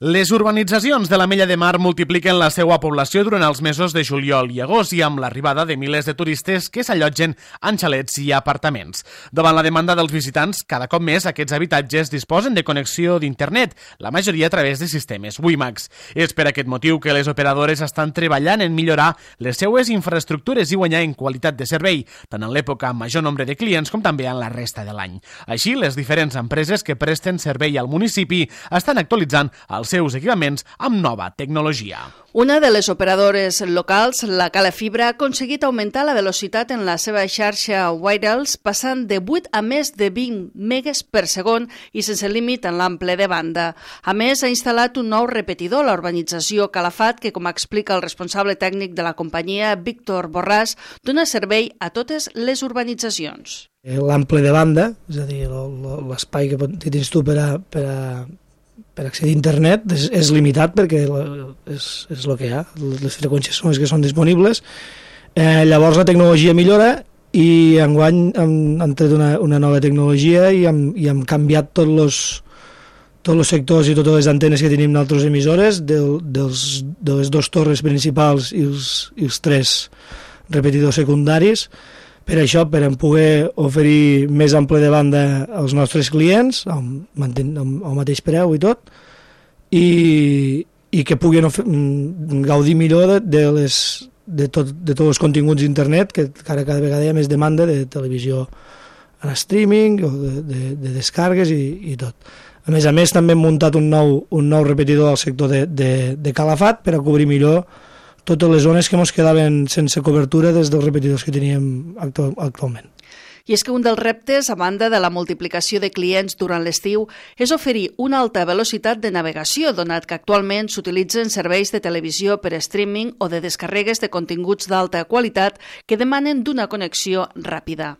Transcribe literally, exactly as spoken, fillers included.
Les urbanitzacions de l'Ametlla de Mar multipliquen la seva població durant els mesos de juliol i agost i amb l'arribada de milers de turistes que s'allotgen en xalets i apartaments. Davant la demanda dels visitants, cada cop més aquests habitatges disposen de connexió d'internet, la majoria a través de sistemes WiMAX. És per aquest motiu que les operadores estan treballant en millorar les seues infraestructures i guanyar en qualitat de servei, tant en l'època amb major nombre de clients com també en la resta de l'any. Així, les diferents empreses que presten servei al municipi estan actualitzant els seus equipaments amb nova tecnologia. Una de les operadores locals, la Cala Fibra, ha aconseguit augmentar la velocitat en la seva xarxa wireless, passant de vuit a més de vint megas per segon i sense límit en l'ample de banda. A més, ha instal·lat un nou repetidor a la urbanització Calafat, que, com explica el responsable tècnic de la companyia, Víctor Borràs, dona servei a totes les urbanitzacions. L'ample de banda, és a dir, l'espai que tens tu per a, per a per accedir a internet és, és limitat perquè és, és el que hi ha, les freqüències són les que són disponibles. Eh, llavors la tecnologia millora i enguany hem, hem tret una, una nova tecnologia i hem, i hem canviat tots els tots els sectors i totes les antenes que tenim d'altres emissores, del, dels, de les dues torres principals i els, i els tres repetidors secundaris. Per això, per poder oferir més ample de banda als nostres clients, amb, amb el mateix preu i tot, i, i que puguin gaudir millor de, de, les, de, tot, de tots els continguts d'internet, que cada, cada vegada hi ha més demanda de televisió en streaming, o de, de, de descargues i, i tot. A més a més, també hem muntat un nou, un nou repetidor al sector de, de, de Calafat per a cobrir millor totes les zones que ens quedaven sense cobertura des dels repetidors que teníem actual, actualment. I és que un dels reptes, a banda de la multiplicació de clients durant l'estiu, és oferir una alta velocitat de navegació, donat que actualment s'utilitzen serveis de televisió per streaming o de descarregues de continguts d'alta qualitat que demanen d'una connexió ràpida.